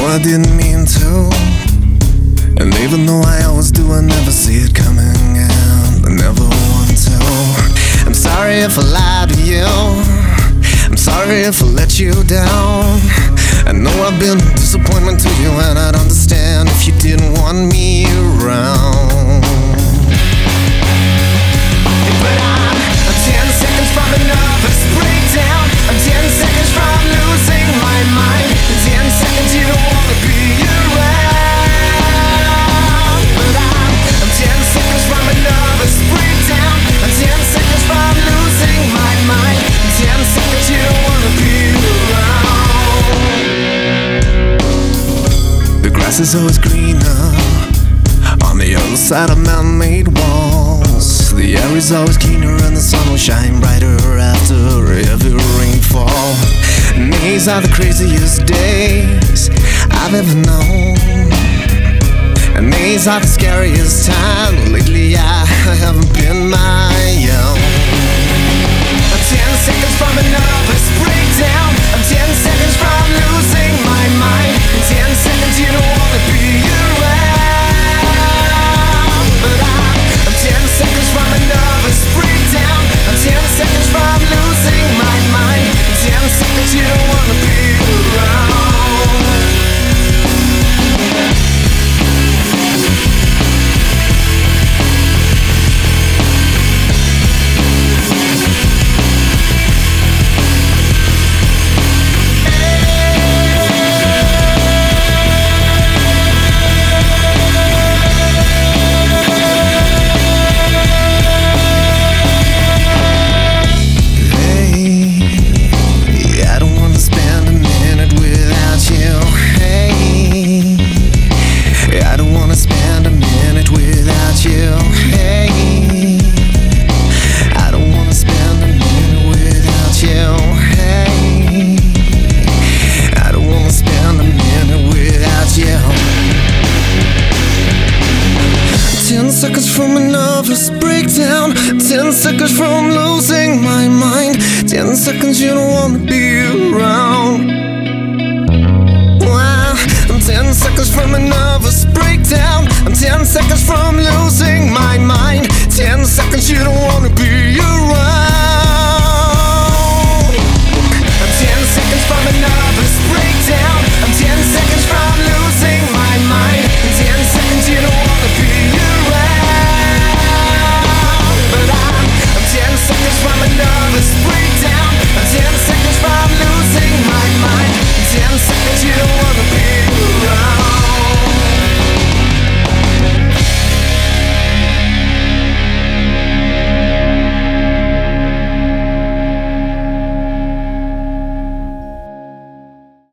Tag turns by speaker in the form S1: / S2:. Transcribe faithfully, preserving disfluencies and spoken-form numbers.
S1: I didn't mean to, and even though I always do, I never see it coming, and I never want to. I'm sorry if I lied to you, I'm sorry if I let you down. I know I've been a disappointment to you, and I'd understand if you didn't want me around. But I'm, I'm ten seconds from a nervous breakdown. I'm ten seconds from losing my mind. Ten seconds you don't wanna be around. But I'm, I'm ten seconds from a nervous breakdown. I'm ten seconds from losing my mind. Ten seconds you don't wanna be around. The grass is always greener on the other side of man-made walls. The air is always keener and the sun will shine brighter after every rainfall. And these are the craziest days I've ever known, and these are the scariest times. Lately I haven't been my own. I'm ten seconds from a nervous breakdown. I'm ten seconds from losing my mind. In ten seconds you don't wanna be around. But I'm, I'm ten seconds from a nervous breakdown. I'm ten seconds from losing my mind. In ten seconds you don't wanna be around. Ten seconds from a nervous breakdown. Ten seconds from losing my mind. Ten seconds you don't wanna be around. Wow. I'm ten seconds from a nervous breakdown. I'm ten seconds from losing my mind. Ten seconds you don't wanna be around.